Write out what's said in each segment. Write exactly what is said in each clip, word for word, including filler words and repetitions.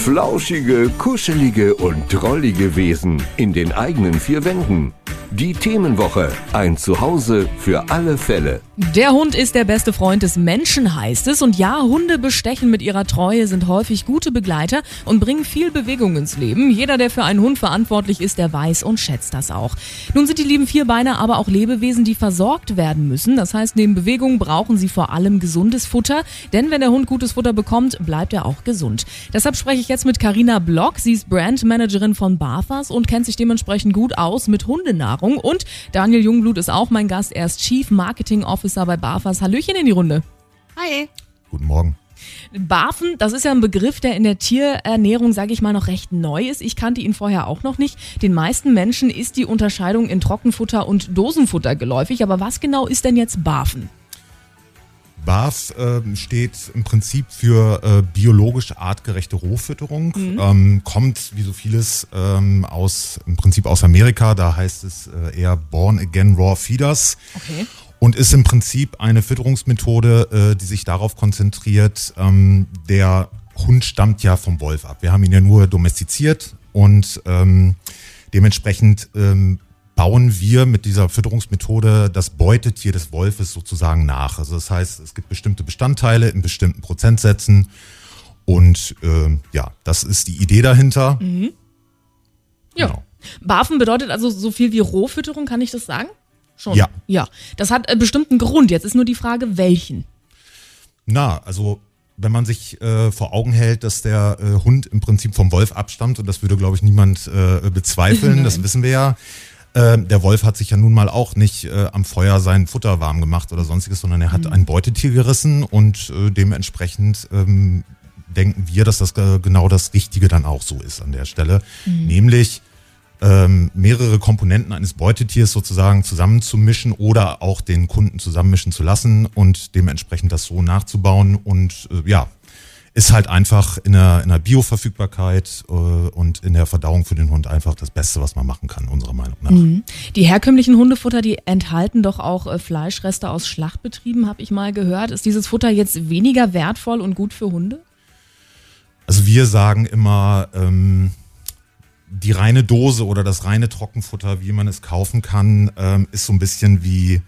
Flauschige, kuschelige und drollige Wesen in den eigenen vier Wänden. Die Themenwoche. Ein Zuhause für alle Fälle. Der Hund ist der beste Freund des Menschen, heißt es. Und ja, Hunde bestechen mit ihrer Treue, sind häufig gute Begleiter und bringen viel Bewegung ins Leben. Jeder, der für einen Hund verantwortlich ist, der weiß und schätzt das auch. Nun sind die lieben Vierbeiner aber auch Lebewesen, die versorgt werden müssen. Das heißt, neben Bewegung brauchen sie vor allem gesundes Futter. Denn wenn der Hund gutes Futter bekommt, bleibt er auch gesund. Deshalb spreche ich jetzt mit Carina Block. Sie ist Brandmanagerin von Barfas und kennt sich dementsprechend gut aus mit Hundenahrung. Und Daniel Jungblut ist auch mein Gast. Er ist Chief Marketing Officer bei Barfas. Hallöchen in die Runde. Hi. Guten Morgen. Barfen, das ist ja ein Begriff, der in der Tierernährung, sage ich mal, noch recht neu ist. Ich kannte ihn vorher auch noch nicht. Den meisten Menschen ist die Unterscheidung in Trockenfutter und Dosenfutter geläufig. Aber was genau ist denn jetzt Barfen? BARF äh, steht im Prinzip für äh, biologisch artgerechte Rohfütterung, mhm. ähm, kommt wie so vieles ähm, aus im Prinzip aus Amerika, da heißt es äh, eher Born Again Raw Feeders. Okay. Und ist im Prinzip eine Fütterungsmethode, äh, die sich darauf konzentriert, ähm, der Hund stammt ja vom Wolf ab. Wir haben ihn ja nur domestiziert und ähm, dementsprechend ähm, bauen wir mit dieser Fütterungsmethode das Beutetier des Wolfes sozusagen nach. Also das heißt, es gibt bestimmte Bestandteile in bestimmten Prozentsätzen und äh, ja, das ist die Idee dahinter. Mhm. Ja. Genau. Barfen bedeutet also so viel wie Rohfütterung, kann ich das sagen? Schon. Ja. Ja. Das hat einen bestimmten Grund. Jetzt ist nur die Frage, welchen? Na, also wenn man sich äh, vor Augen hält, dass der äh, Hund im Prinzip vom Wolf abstammt, und das würde, glaube ich, niemand äh, bezweifeln, das wissen wir ja. Der Wolf hat sich ja nun mal auch nicht äh, am Feuer sein Futter warm gemacht oder sonstiges, sondern er hat mhm. ein Beutetier gerissen und äh, dementsprechend ähm, denken wir, dass das äh, genau das Richtige dann auch so ist an der Stelle. Mhm. Nämlich ähm, mehrere Komponenten eines Beutetiers sozusagen zusammenzumischen oder auch den Kunden zusammenmischen zu lassen und dementsprechend das so nachzubauen und äh, ja, ist halt einfach in der, in der Bioverfügbarkeit äh, und in der Verdauung für den Hund einfach das Beste, was man machen kann, unserer Meinung nach. Mhm. Die herkömmlichen Hundefutter, die enthalten doch auch äh, Fleischreste aus Schlachtbetrieben, habe ich mal gehört. Ist dieses Futter jetzt weniger wertvoll und gut für Hunde? Also wir sagen immer, ähm, die reine Dose oder das reine Trockenfutter, wie man es kaufen kann, ähm, ist so ein bisschen wie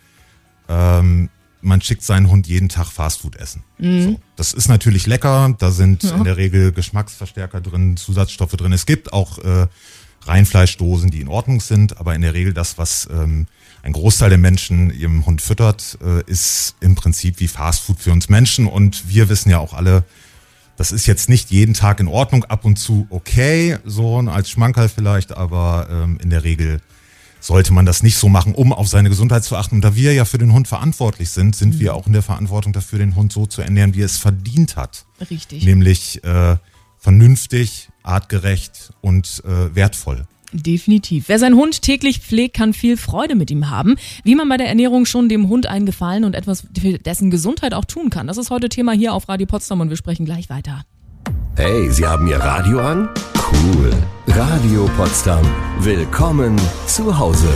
ähm, man schickt seinen Hund jeden Tag Fastfood essen. Mhm. So. Das ist natürlich lecker, da sind ja. in der Regel Geschmacksverstärker drin, Zusatzstoffe drin. Es gibt auch äh, Reinfleischdosen, die in Ordnung sind, aber in der Regel das, was ähm, ein Großteil der Menschen ihrem Hund füttert, äh, ist im Prinzip wie Fastfood für uns Menschen. Und wir wissen ja auch alle, das ist jetzt nicht jeden Tag in Ordnung, ab und zu okay, so als Schmankerl vielleicht, aber ähm, in der Regel sollte man das nicht so machen, um auf seine Gesundheit zu achten. Und da wir ja für den Hund verantwortlich sind, sind mhm. wir auch in der Verantwortung dafür, den Hund so zu ernähren, wie er es verdient hat. Richtig. Nämlich äh, vernünftig, artgerecht und äh, wertvoll. Definitiv. Wer seinen Hund täglich pflegt, kann viel Freude mit ihm haben. Wie man bei der Ernährung schon dem Hund einen Gefallen und etwas für dessen Gesundheit auch tun kann. Das ist heute Thema hier auf Radio Potsdam und wir sprechen gleich weiter. Hey, Sie haben Ihr Radio an? Cool. Radio Potsdam. Willkommen zu Hause.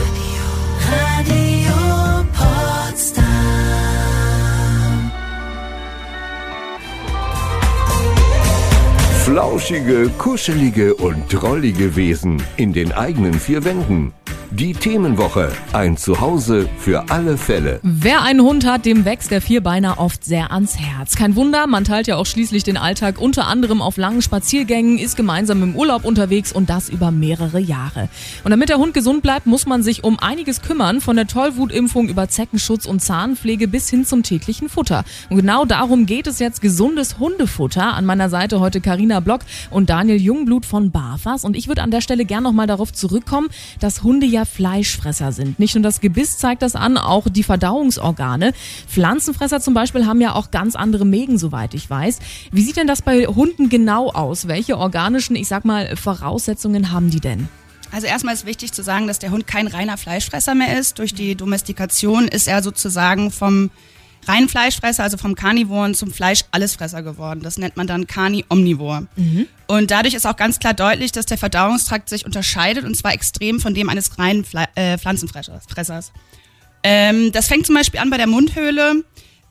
Radio Potsdam. Flauschige, kuschelige und drollige Wesen in den eigenen vier Wänden. Die Themenwoche. Ein Zuhause für alle Fälle. Wer einen Hund hat, dem wächst der Vierbeiner oft sehr ans Herz. Kein Wunder, man teilt ja auch schließlich den Alltag unter anderem auf langen Spaziergängen, ist gemeinsam im Urlaub unterwegs und das über mehrere Jahre. Und damit der Hund gesund bleibt, muss man sich um einiges kümmern, von der Tollwutimpfung über Zeckenschutz und Zahnpflege bis hin zum täglichen Futter. Und genau darum geht es jetzt, gesundes Hundefutter. An meiner Seite heute Carina Block und Daniel Jungblut von Barfas. Und ich würde an der Stelle gerne nochmal darauf zurückkommen, dass Hunde ja Fleischfresser sind. Nicht nur das Gebiss zeigt das an, auch die Verdauungsorgane. Pflanzenfresser zum Beispiel haben ja auch ganz andere Mägen, soweit ich weiß. Wie sieht denn das bei Hunden genau aus? Welche organischen, ich sag mal, Voraussetzungen haben die denn? Also erstmal ist wichtig zu sagen, dass der Hund kein reiner Fleischfresser mehr ist. Durch die Domestikation ist er sozusagen vom reinen Fleischfresser, also vom Karnivoren zum Fleisch-Allesfresser geworden. Das nennt man dann Carni-Omnivor. Mhm. Und dadurch ist auch ganz klar deutlich, dass der Verdauungstrakt sich unterscheidet und zwar extrem von dem eines reinen Fle- äh, Pflanzenfressers. Ähm, das fängt zum Beispiel an bei der Mundhöhle.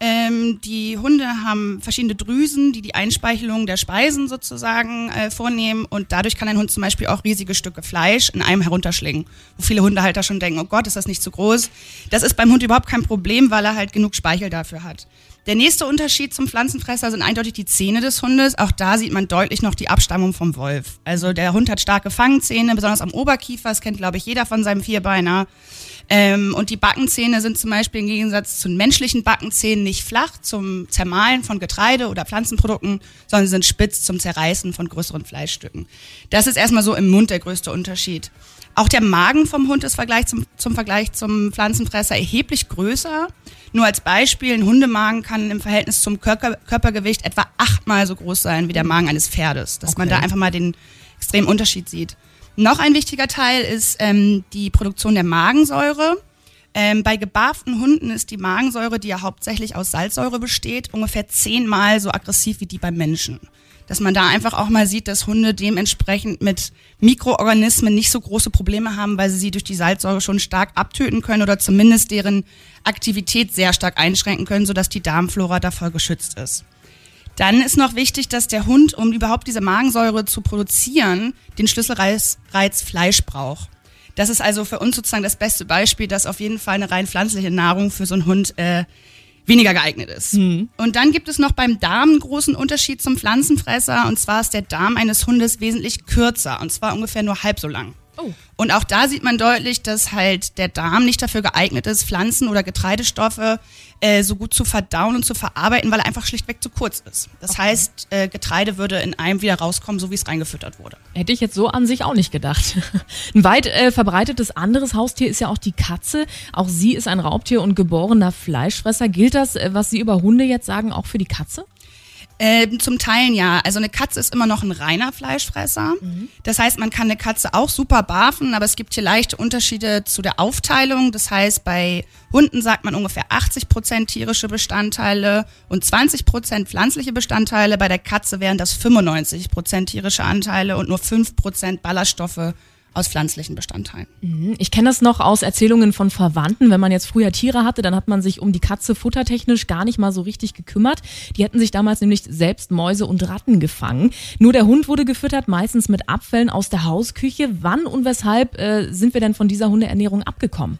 Ähm, die Hunde haben verschiedene Drüsen, die die Einspeichelung der Speisen sozusagen äh, vornehmen und dadurch kann ein Hund zum Beispiel auch riesige Stücke Fleisch in einem herunterschlingen, wo viele Hundehalter schon denken, oh Gott, ist das nicht zu groß. Das ist beim Hund überhaupt kein Problem, weil er halt genug Speichel dafür hat. Der nächste Unterschied zum Pflanzenfresser sind eindeutig die Zähne des Hundes. Auch da sieht man deutlich noch die Abstammung vom Wolf. Also der Hund hat starke Fangzähne, besonders am Oberkiefer, das kennt glaube ich jeder von seinem Vierbeiner. Ähm, und die Backenzähne sind zum Beispiel im Gegensatz zu menschlichen Backenzähnen nicht flach zum Zermahlen von Getreide oder Pflanzenprodukten, sondern sie sind spitz zum Zerreißen von größeren Fleischstücken. Das ist erstmal so im Mund der größte Unterschied. Auch der Magen vom Hund ist Vergleich zum, zum Vergleich zum Pflanzenfresser erheblich größer. Nur als Beispiel, ein Hundemagen kann im Verhältnis zum Körper, Körpergewicht etwa achtmal so groß sein wie der Magen eines Pferdes, dass okay. man da einfach mal den extremen Unterschied sieht. Noch ein wichtiger Teil ist ähm, die Produktion der Magensäure. Ähm, bei gebarften Hunden ist die Magensäure, die ja hauptsächlich aus Salzsäure besteht, ungefähr zehnmal so aggressiv wie die beim Menschen. Dass man da einfach auch mal sieht, dass Hunde dementsprechend mit Mikroorganismen nicht so große Probleme haben, weil sie sie durch die Salzsäure schon stark abtöten können oder zumindest deren Aktivität sehr stark einschränken können, sodass die Darmflora davor geschützt ist. Dann ist noch wichtig, dass der Hund, um überhaupt diese Magensäure zu produzieren, den Schlüsselreiz Reiz Fleisch braucht. Das ist also für uns sozusagen das beste Beispiel, dass auf jeden Fall eine rein pflanzliche Nahrung für so einen Hund äh, weniger geeignet ist. Mhm. Und dann gibt es noch beim Darm einen großen Unterschied zum Pflanzenfresser. Und zwar ist der Darm eines Hundes wesentlich kürzer, und zwar ungefähr nur halb so lang. Oh. Und auch da sieht man deutlich, dass halt der Darm nicht dafür geeignet ist, Pflanzen- oder Getreidestoffe äh, so gut zu verdauen und zu verarbeiten, weil er einfach schlichtweg zu kurz ist. Das okay. heißt, äh, Getreide würde in einem wieder rauskommen, so wie es reingefüttert wurde. Hätte ich jetzt so an sich auch nicht gedacht. Ein weit äh, verbreitetes anderes Haustier ist ja auch die Katze. Auch sie ist ein Raubtier und geborener Fleischfresser. Gilt das, äh, was Sie über Hunde jetzt sagen, auch für die Katze? Ähm, zum Teil ja. Also eine Katze ist immer noch ein reiner Fleischfresser. Mhm. Das heißt, man kann eine Katze auch super barfen, aber es gibt hier leichte Unterschiede zu der Aufteilung. Das heißt, bei Hunden sagt man ungefähr achtzig Prozent tierische Bestandteile und zwanzig Prozent pflanzliche Bestandteile. Bei der Katze wären das fünfundneunzig Prozent tierische Anteile und nur fünf Prozent Ballaststoffe aus pflanzlichen Bestandteilen. Ich kenne das noch aus Erzählungen von Verwandten. Wenn man jetzt früher Tiere hatte, dann hat man sich um die Katze futtertechnisch gar nicht mal so richtig gekümmert. Die hätten sich damals nämlich selbst Mäuse und Ratten gefangen. Nur der Hund wurde gefüttert, meistens mit Abfällen aus der Hausküche. Wann und weshalb äh, sind wir denn von dieser Hundeernährung abgekommen?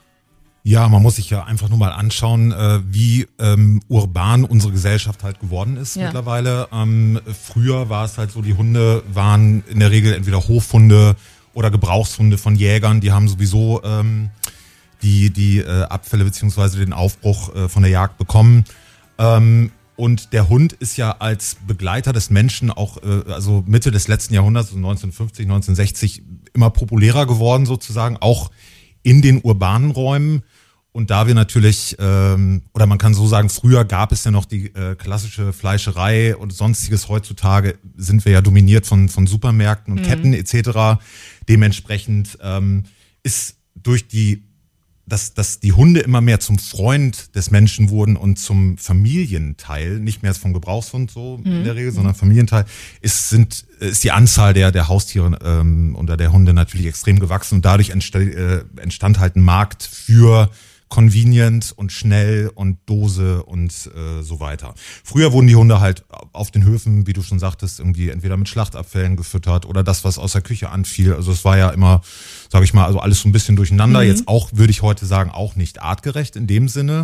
Ja, man muss sich ja einfach nur mal anschauen, äh, wie ähm, urban unsere Gesellschaft halt geworden ist ja. mittlerweile. Ähm, früher war es halt so, die Hunde waren in der Regel entweder Hofhunde oder Gebrauchshunde von Jägern, die haben sowieso ähm, die, die äh, Abfälle beziehungsweise den Aufbruch äh, von der Jagd bekommen. Ähm, und der Hund ist ja als Begleiter des Menschen auch, äh, also Mitte des letzten Jahrhunderts, neunzehnhundertfünfzig, neunzehnhundertsechzig, immer populärer geworden sozusagen, auch in den urbanen Räumen. Und da wir natürlich, ähm, oder man kann so sagen, früher gab es ja noch die äh, klassische Fleischerei und sonstiges. Heutzutage sind wir ja dominiert von von Supermärkten und mhm. Ketten et cetera. Dementsprechend ähm, ist durch die, dass, dass die Hunde immer mehr zum Freund des Menschen wurden und zum Familienteil, nicht mehr vom Gebrauchshund so mhm. in der Regel, sondern Familienteil, ist, sind, ist die Anzahl der, der Haustiere ähm, oder der Hunde natürlich extrem gewachsen und dadurch entstand, äh, entstand halt ein Markt für convenient und schnell und Dose und äh, so weiter. Früher wurden die Hunde halt auf den Höfen, wie du schon sagtest, irgendwie entweder mit Schlachtabfällen gefüttert oder das, was aus der Küche anfiel. Also es war ja immer, sage ich mal, also alles so ein bisschen durcheinander. Mhm. Jetzt auch, würde ich heute sagen, auch nicht artgerecht in dem Sinne,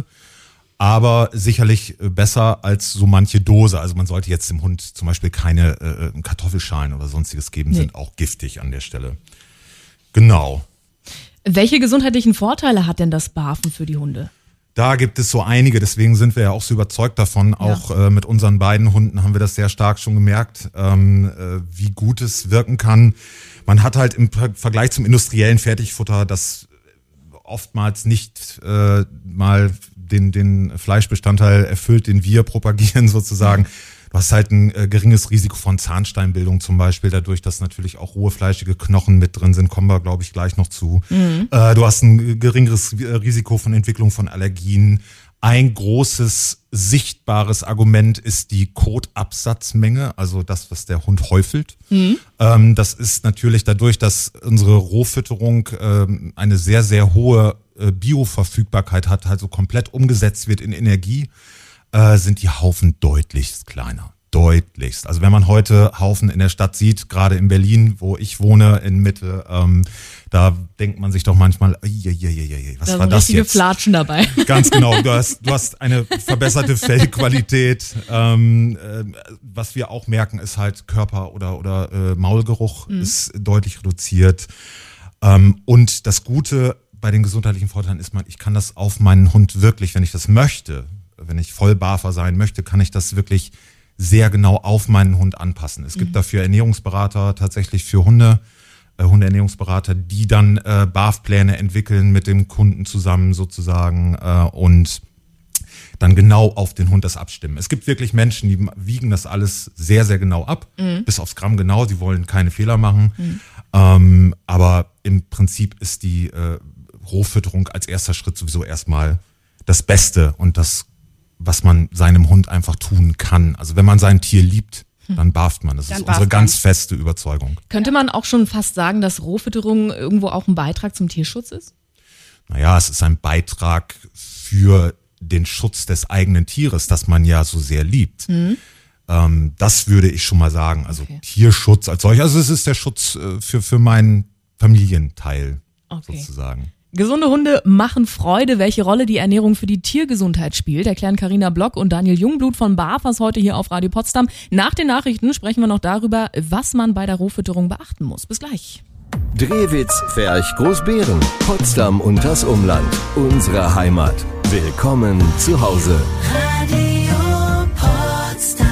aber sicherlich besser als so manche Dose. Also man sollte jetzt dem Hund zum Beispiel keine äh, Kartoffelschalen oder sonstiges geben, nee. Sind auch giftig an der Stelle. Genau. Welche gesundheitlichen Vorteile hat denn das Barfen für die Hunde? Da gibt es so einige, deswegen sind wir ja auch so überzeugt davon. Ja. Auch äh, mit unseren beiden Hunden haben wir das sehr stark schon gemerkt, ähm, äh, wie gut es wirken kann. Man hat halt im Vergleich zum industriellen Fertigfutter, das oftmals nicht äh, mal den, den Fleischbestandteil erfüllt, den wir propagieren sozusagen. Mhm. Du hast halt ein äh, geringes Risiko von Zahnsteinbildung zum Beispiel, dadurch, dass natürlich auch rohe fleischige Knochen mit drin sind, kommen wir, glaube ich, gleich noch zu. Mhm. Äh, du hast ein geringeres Risiko von Entwicklung von Allergien. Ein großes, sichtbares Argument ist die Kotabsatzmenge, also das, was der Hund häufelt. Mhm. Ähm, das ist natürlich dadurch, dass unsere Rohfütterung ähm, eine sehr, sehr hohe äh, Bioverfügbarkeit hat, also komplett umgesetzt wird in Energie, äh, sind die Haufen deutlichst kleiner. Deutlichst. Also wenn man heute Haufen in der Stadt sieht, gerade in Berlin, wo ich wohne, in Mitte, ähm, da denkt man sich doch manchmal, je, je, je, je, was da war das jetzt? Flatschen dabei. Ganz genau. Du hast, du hast eine verbesserte Fellqualität. Ähm, äh, was wir auch merken, ist halt Körper- oder, oder äh, Maulgeruch mhm. ist deutlich reduziert. Ähm, und das Gute bei den gesundheitlichen Vorteilen ist, man, ich kann das auf meinen Hund wirklich, wenn ich das möchte, wenn ich voll Barfer sein möchte, kann ich das wirklich sehr genau auf meinen Hund anpassen. Es gibt mhm. dafür Ernährungsberater tatsächlich für Hunde, äh, Hundeernährungsberater, die dann äh, B A F-Pläne entwickeln mit dem Kunden zusammen sozusagen äh, und dann genau auf den Hund das abstimmen. Es gibt wirklich Menschen, die wiegen das alles sehr, sehr genau ab, mhm. bis aufs Gramm genau. Sie wollen keine Fehler machen. Mhm. Ähm, aber im Prinzip ist die äh, Rohfütterung als erster Schritt sowieso erstmal das Beste und das, was man seinem Hund einfach tun kann. Also wenn man sein Tier liebt, dann barft man. Das dann ist unsere ganz feste Überzeugung. Könnte man auch schon fast sagen, dass Rohfütterung irgendwo auch ein Beitrag zum Tierschutz ist? Naja, es ist ein Beitrag für den Schutz des eigenen Tieres, das man ja so sehr liebt. Mhm. Ähm, das würde ich schon mal sagen. Also okay. Tierschutz als solcher. Also es ist der Schutz äh, für, für meinen Familienteil okay. sozusagen. Gesunde Hunde machen Freude. Welche Rolle die Ernährung für die Tiergesundheit spielt, erklären Carina Block und Daniel Jungblut von BAFAS heute hier auf Radio Potsdam. Nach den Nachrichten sprechen wir noch darüber, was man bei der Rohfütterung beachten muss. Bis gleich. Drehwitz, Ferch, Großbeeren, Potsdam und das Umland. Unsere Heimat. Willkommen zu Hause. Radio Potsdam.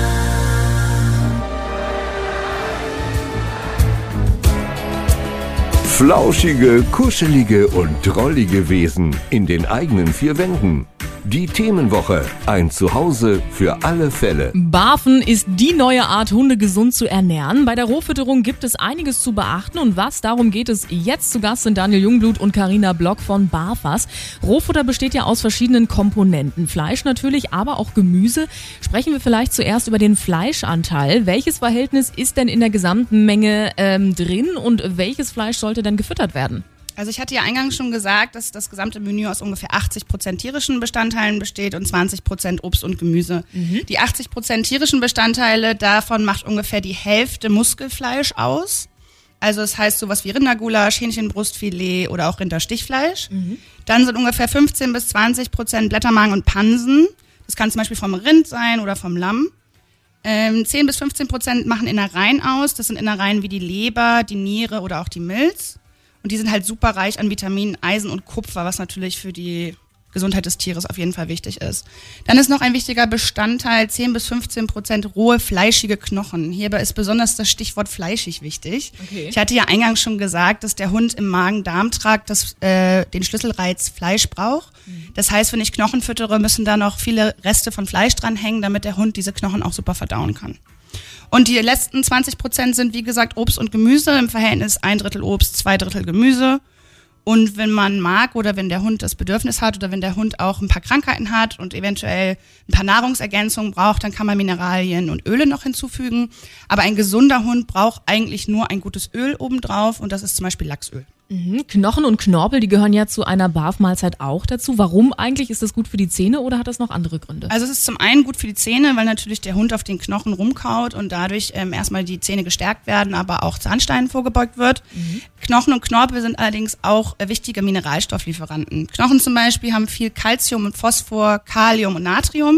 Flauschige, kuschelige und drollige Wesen in den eigenen vier Wänden. Die Themenwoche. Ein Zuhause für alle Fälle. Barfen ist die neue Art, Hunde gesund zu ernähren. Bei der Rohfütterung gibt es einiges zu beachten. Und was, darum geht es jetzt. Zu Gast sind Daniel Jungblut und Carina Block von BAFAS. Rohfutter besteht ja aus verschiedenen Komponenten. Fleisch natürlich, aber auch Gemüse. Sprechen wir vielleicht zuerst über den Fleischanteil. Welches Verhältnis ist denn in der gesamten Menge ähm, drin und welches Fleisch sollte denn gefüttert werden? Also ich hatte ja eingangs schon gesagt, dass das gesamte Menü aus ungefähr achtzig Prozent tierischen Bestandteilen besteht und zwanzig Prozent Obst und Gemüse. Mhm. Die achtzig Prozent tierischen Bestandteile, davon macht ungefähr die Hälfte Muskelfleisch aus. Also das heißt sowas wie Rindergulasch, Hähnchenbrustfilet oder auch Rinderstichfleisch. Mhm. Dann sind ungefähr fünfzehn bis zwanzig Prozent Blättermagen und Pansen. Das kann zum Beispiel vom Rind sein oder vom Lamm. Ähm, zehn bis fünfzehn Prozent machen Innereien aus. Das sind Innereien wie die Leber, die Niere oder auch die Milz. Und die sind halt super reich an Vitaminen, Eisen und Kupfer, was natürlich für die Gesundheit des Tieres auf jeden Fall wichtig ist. Dann ist noch ein wichtiger Bestandteil zehn bis fünfzehn Prozent rohe, fleischige Knochen. Hierbei ist besonders das Stichwort fleischig wichtig. Okay. Ich hatte ja eingangs schon gesagt, dass der Hund im Magen-Darm-Trakt das, äh, den Schlüsselreiz Fleisch braucht. Mhm. Das heißt, wenn ich Knochen füttere, müssen da noch viele Reste von Fleisch dranhängen, damit der Hund diese Knochen auch super verdauen kann. Und die letzten zwanzig Prozent sind, wie gesagt, Obst und Gemüse, im Verhältnis ein Drittel Obst, zwei Drittel Gemüse. Und wenn man mag oder wenn der Hund das Bedürfnis hat oder wenn der Hund auch ein paar Krankheiten hat und eventuell ein paar Nahrungsergänzungen braucht, dann kann man Mineralien und Öle noch hinzufügen. Aber ein gesunder Hund braucht eigentlich nur ein gutes Öl obendrauf und das ist zum Beispiel Lachsöl. Mhm. Knochen und Knorpel, die gehören ja zu einer B A F-Mahlzeit auch dazu. Warum eigentlich? Ist das gut für die Zähne oder hat das noch andere Gründe? Also es ist zum einen gut für die Zähne, weil natürlich der Hund auf den Knochen rumkaut und dadurch ähm, erstmal die Zähne gestärkt werden, aber auch Zahnsteinen vorgebeugt wird. Mhm. Knochen und Knorpel sind allerdings auch äh, wichtige Mineralstofflieferanten. Knochen zum Beispiel haben viel Calcium und Phosphor, Kalium und Natrium.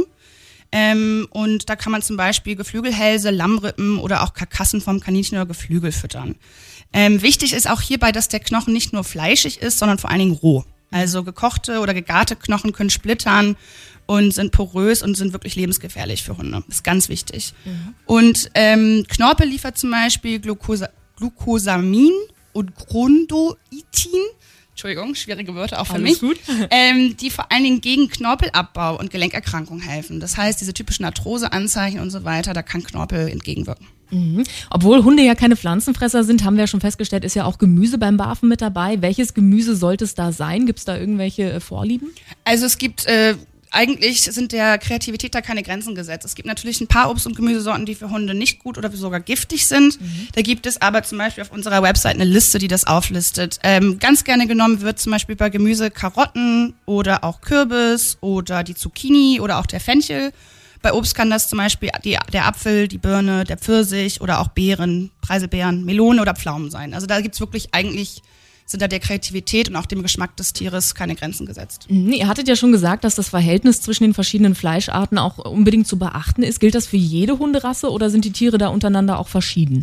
Ähm, und da kann man zum Beispiel Geflügelhälse, Lammrippen oder auch Karkassen vom Kaninchen oder Geflügel füttern. Ähm, wichtig ist auch hierbei, dass der Knochen nicht nur fleischig ist, sondern vor allen Dingen roh. Also gekochte oder gegarte Knochen können splittern und sind porös und sind wirklich lebensgefährlich für Hunde. Das ist ganz wichtig. Mhm. Und ähm, Knorpel liefert zum Beispiel Glucosa- Glucosamin und Chondroitin. Entschuldigung, schwierige Wörter auch für Alles mich. Gut. Ähm, die vor allen Dingen gegen Knorpelabbau und Gelenkerkrankungen helfen. Das heißt, diese typischen Arthroseanzeichen und so weiter, da kann Knorpel entgegenwirken. Mhm. Obwohl Hunde ja keine Pflanzenfresser sind, haben wir ja schon festgestellt, ist ja auch Gemüse beim Barfen mit dabei. Welches Gemüse sollte es da sein? Gibt es da irgendwelche äh, Vorlieben? Also es gibt äh, eigentlich sind der Kreativität da keine Grenzen gesetzt. Es gibt natürlich ein paar Obst- und Gemüsesorten, die für Hunde nicht gut oder sogar giftig sind. Mhm. Da gibt es aber zum Beispiel auf unserer Website eine Liste, die das auflistet. Ähm, ganz gerne genommen wird zum Beispiel bei Gemüse Karotten oder auch Kürbis oder die Zucchini oder auch der Fenchel. Bei Obst kann das zum Beispiel die, der Apfel, die Birne, der Pfirsich oder auch Beeren, Preiselbeeren, Melone oder Pflaumen sein. Also da gibt's wirklich eigentlich, sind da der Kreativität und auch dem Geschmack des Tieres keine Grenzen gesetzt. Mhm, ihr hattet ja schon gesagt, dass das Verhältnis zwischen den verschiedenen Fleischarten auch unbedingt zu beachten ist. Gilt das für jede Hunderasse oder sind die Tiere da untereinander auch verschieden?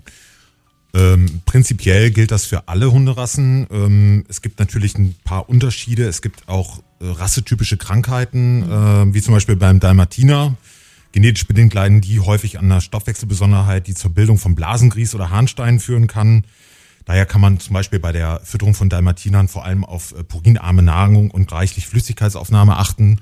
Ähm, prinzipiell gilt das für alle Hunderassen. Ähm, es gibt natürlich ein paar Unterschiede. Es gibt auch äh, rassetypische Krankheiten, äh, wie zum Beispiel beim Dalmatiner. Genetisch bedingt leiden die häufig an einer Stoffwechselbesonderheit, die zur Bildung von Blasengrieß oder Harnsteinen führen kann. Daher kann man zum Beispiel bei der Fütterung von Dalmatinern vor allem auf äh, purinarme Nahrung und reichlich Flüssigkeitsaufnahme achten.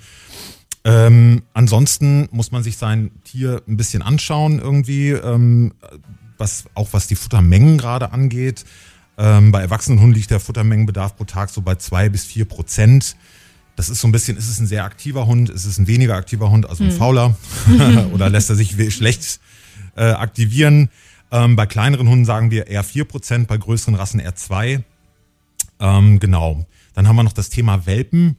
Ähm, ansonsten muss man sich sein Tier ein bisschen anschauen irgendwie, ähm, was, auch was die Futtermengen gerade angeht. Ähm, bei erwachsenen Hunden liegt der Futtermengenbedarf pro Tag so bei zwei bis vier Prozent. Das ist so ein bisschen, ist es ein sehr aktiver Hund, ist es ein weniger aktiver Hund, also ein hm. fauler oder lässt er sich schlecht äh, aktivieren. Ähm, bei kleineren Hunden sagen wir eher vier Prozent, bei größeren Rassen eher zwei. Ähm, genau. Dann haben wir noch das Thema Welpen.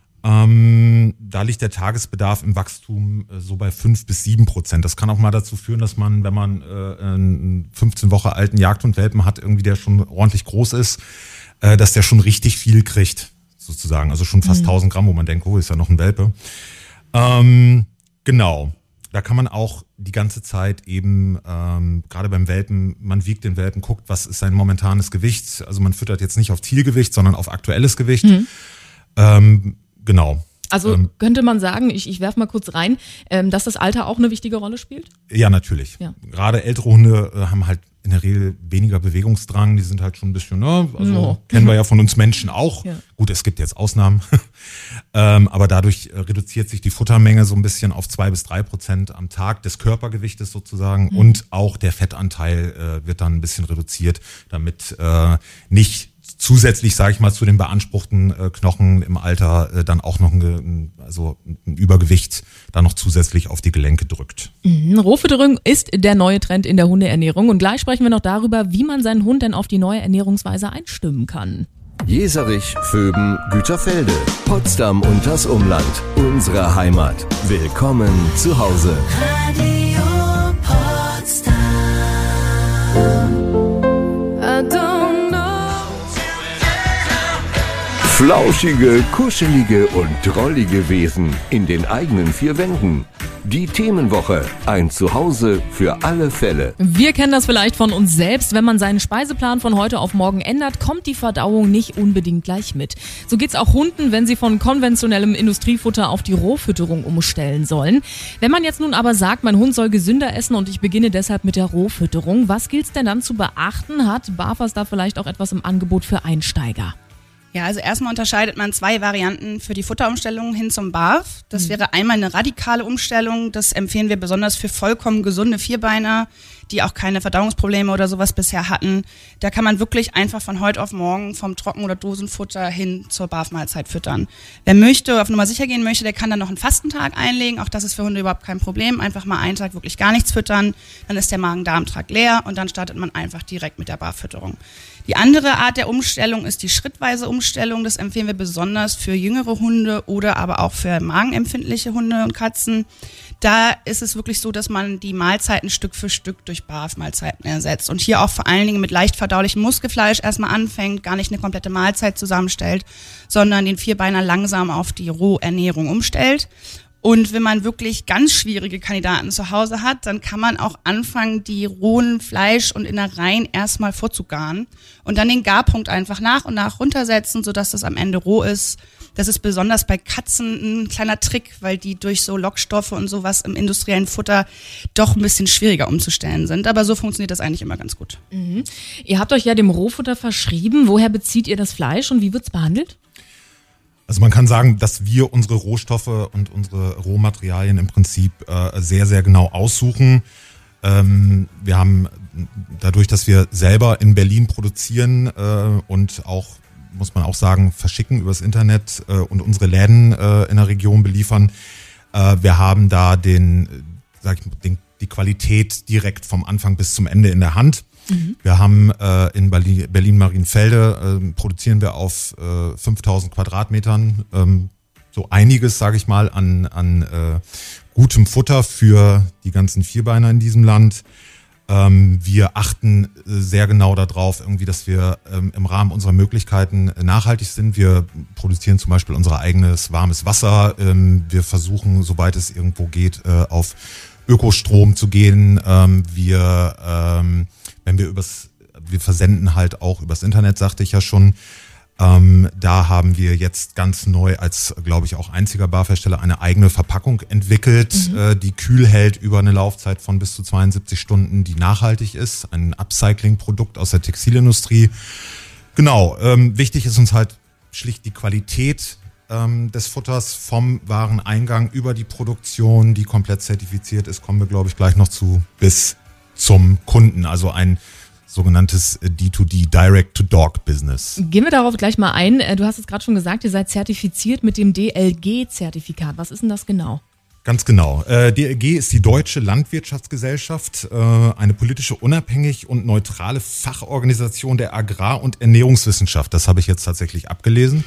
Ähm, da liegt der Tagesbedarf im Wachstum äh, so bei fünf bis sieben Prozent. Das kann auch mal dazu führen, dass man, wenn man äh, einen fünfzehn Wochen alten Jagdhundwelpen hat, irgendwie der schon ordentlich groß ist, äh, dass der schon richtig viel kriegt, sozusagen. Also schon fast mhm. tausend Gramm, wo man denkt, oh, ist ja noch ein Welpe. Ähm, genau. Da kann man auch die ganze Zeit eben, ähm, gerade beim Welpen, man wiegt den Welpen, guckt, was ist sein momentanes Gewicht. Also man füttert jetzt nicht auf Zielgewicht, sondern auf aktuelles Gewicht. Mhm. Ähm, genau. Also ähm, könnte man sagen, ich, ich werfe mal kurz rein, ähm, dass das Alter auch eine wichtige Rolle spielt? Ja, natürlich. Ja. Gerade ältere Hunde äh, haben halt in der Regel weniger Bewegungsdrang, die sind halt schon ein bisschen, ne, also no. kennen wir ja von uns Menschen auch. Ja. Gut, es gibt jetzt Ausnahmen, ähm, aber dadurch äh, reduziert sich die Futtermenge so ein bisschen auf zwei bis drei Prozent am Tag des Körpergewichtes sozusagen mhm. und auch der Fettanteil äh, wird dann ein bisschen reduziert, damit äh, nicht zusätzlich, sage ich mal, zu den beanspruchten äh, Knochen im Alter äh, dann auch noch ein, also ein Übergewicht dann noch zusätzlich auf die Gelenke drückt. Mhm. Rohfütterung ist der neue Trend in der Hundeernährung und gleich sprechen wir noch darüber, wie man seinen Hund denn auf die neue Ernährungsweise einstimmen kann. Jeserich, Vöben, Güterfelde, Potsdam und das Umland, unsere Heimat. Willkommen zu Hause. Radio Potsdam. Flauschige, kuschelige und drollige Wesen in den eigenen vier Wänden. Die Themenwoche, ein Zuhause für alle Fälle. Wir kennen das vielleicht von uns selbst. Wenn man seinen Speiseplan von heute auf morgen ändert, kommt die Verdauung nicht unbedingt gleich mit. So geht's auch Hunden, wenn sie von konventionellem Industriefutter auf die Rohfütterung umstellen sollen. Wenn man jetzt nun aber sagt, mein Hund soll gesünder essen und ich beginne deshalb mit der Rohfütterung, was gilt's denn dann zu beachten? Hat BAFAS da vielleicht auch etwas im Angebot für Einsteiger? Ja, also erstmal unterscheidet man zwei Varianten für die Futterumstellung hin zum B A F. Das mhm. wäre einmal eine radikale Umstellung. Das empfehlen wir besonders für vollkommen gesunde Vierbeiner, die auch keine Verdauungsprobleme oder sowas bisher hatten. Da kann man wirklich einfach von heute auf morgen vom Trocken- oder Dosenfutter hin zur B A F-Mahlzeit füttern. Wer möchte, auf Nummer sicher gehen möchte, der kann dann noch einen Fastentag einlegen. Auch das ist für Hunde überhaupt kein Problem. Einfach mal einen Tag wirklich gar nichts füttern. Dann ist der Magen-Darm-Trakt leer und dann startet man einfach direkt mit der B A F-Fütterung. Die andere Art der Umstellung ist die schrittweise Umstellung. Das empfehlen wir besonders für jüngere Hunde oder aber auch für magenempfindliche Hunde und Katzen. Da ist es wirklich so, dass man die Mahlzeiten Stück für Stück durch B A F-Mahlzeiten ersetzt und hier auch vor allen Dingen mit leicht verdaulichem Muskelfleisch erstmal anfängt, gar nicht eine komplette Mahlzeit zusammenstellt, sondern den Vierbeiner langsam auf die Rohernährung umstellt. Und wenn man wirklich ganz schwierige Kandidaten zu Hause hat, dann kann man auch anfangen, die rohen Fleisch- und Innereien erstmal vorzugaren und dann den Garpunkt einfach nach und nach runtersetzen, sodass das am Ende roh ist. Das ist besonders bei Katzen ein kleiner Trick, weil die durch so Lockstoffe und sowas im industriellen Futter doch ein bisschen schwieriger umzustellen sind. Aber so funktioniert das eigentlich immer ganz gut. Mhm. Ihr habt euch ja dem Rohfutter verschrieben. Woher bezieht ihr das Fleisch und wie wird's behandelt? Also man kann sagen, dass wir unsere Rohstoffe und unsere Rohmaterialien im Prinzip äh, sehr, sehr genau aussuchen. Ähm, wir haben dadurch, dass wir selber in Berlin produzieren äh, und auch muss man auch sagen, verschicken übers Internet äh, und unsere Läden äh, in der Region beliefern. Äh, wir haben da den, sag ich, den, die Qualität direkt vom Anfang bis zum Ende in der Hand. Mhm. Wir haben äh, in Berlin, Berlin-Marienfelde äh, produzieren wir auf äh, fünftausend Quadratmetern ähm, so einiges, sage ich mal, an, an äh, gutem Futter für die ganzen Vierbeiner in diesem Land. Ähm, wir achten äh, sehr genau darauf, irgendwie, dass wir ähm, im Rahmen unserer Möglichkeiten äh, nachhaltig sind. Wir produzieren zum Beispiel unser eigenes warmes Wasser. Ähm, wir versuchen, soweit es irgendwo geht, äh, auf Ökostrom zu gehen. Ähm, wir, ähm, wenn wir übers, wir versenden halt auch übers Internet, sagte ich ja schon. Ähm, da haben wir jetzt ganz neu als, glaube ich, auch einziger Barhersteller eine eigene Verpackung entwickelt, mhm. äh, die kühl hält über eine Laufzeit von bis zu zweiundsiebzig Stunden, die nachhaltig ist. Ein Upcycling-Produkt aus der Textilindustrie. Genau, ähm, wichtig ist uns halt schlicht die Qualität ähm, des Futters vom Wareneingang über die Produktion, die komplett zertifiziert ist, kommen wir, glaube ich, gleich noch zu, bis zum Kunden. Also ein sogenanntes D zwei D, Direct-to-Dog-Business. Gehen wir darauf gleich mal ein. Du hast es gerade schon gesagt, ihr seid zertifiziert mit dem D L G-Zertifikat. Was ist denn das genau? Ganz genau. Äh, D L G ist die Deutsche Landwirtschaftsgesellschaft, äh, eine politische, unabhängig und neutrale Fachorganisation der Agrar- und Ernährungswissenschaft. Das habe ich jetzt tatsächlich abgelesen.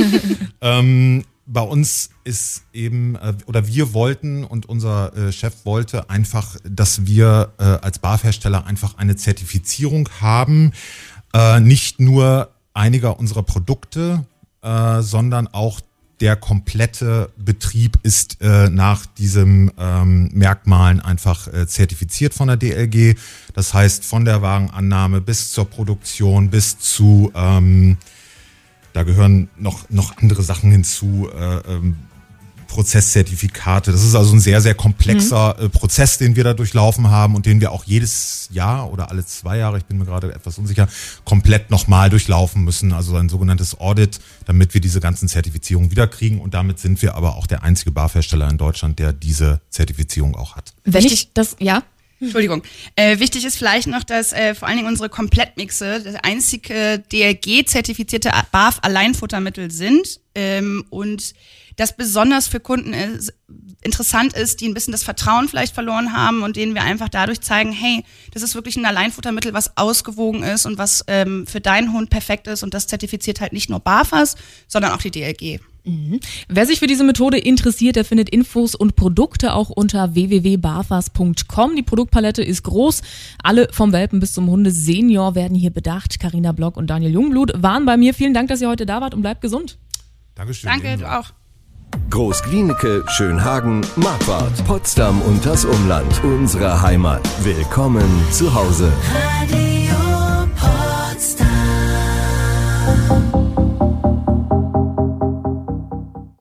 ähm, Bei uns ist eben, äh, oder wir wollten und unser äh, Chef wollte einfach, dass wir äh, als Barhersteller einfach eine Zertifizierung haben, äh, nicht nur einiger unserer Produkte, äh, sondern auch der komplette Betrieb ist äh, nach diesen ähm, Merkmalen einfach äh, zertifiziert von der D L G. Das heißt, von der Warenannahme bis zur Produktion, bis zu ähm, da gehören noch, noch andere Sachen hinzu, äh, ähm, Prozesszertifikate. Das ist also ein sehr, sehr komplexer mhm. äh, Prozess, den wir da durchlaufen haben und den wir auch jedes Jahr oder alle zwei Jahre, ich bin mir gerade etwas unsicher, komplett nochmal durchlaufen müssen. Also ein sogenanntes Audit, damit wir diese ganzen Zertifizierungen wiederkriegen. Und damit sind wir aber auch der einzige Barhersteller in Deutschland, der diese Zertifizierung auch hat. Wenn ich das, ja? Entschuldigung. Äh, wichtig ist vielleicht noch, dass äh, vor allen Dingen unsere Komplettmixe das einzige D L G-zertifizierte B A F-Alleinfuttermittel sind ähm, und das besonders für Kunden ist, interessant ist, die ein bisschen das Vertrauen vielleicht verloren haben und denen wir einfach dadurch zeigen, hey, das ist wirklich ein Alleinfuttermittel, was ausgewogen ist und was ähm, für deinen Hund perfekt ist und das zertifiziert halt nicht nur BAFAS, sondern auch die D L G. Mhm. Wer sich für diese Methode interessiert, der findet Infos und Produkte auch unter w w w punkt bafas punkt com. Die Produktpalette ist groß. Alle vom Welpen bis zum Hunde-Senior werden hier bedacht. Carina Block und Daniel Jungblut waren bei mir. Vielen Dank, dass ihr heute da wart und bleibt gesund. Dankeschön. Danke, du auch. Großglienicke, Schönhagen, Marquardt, Potsdam und das Umland. Unsere Heimat. Willkommen zu Hause. Radio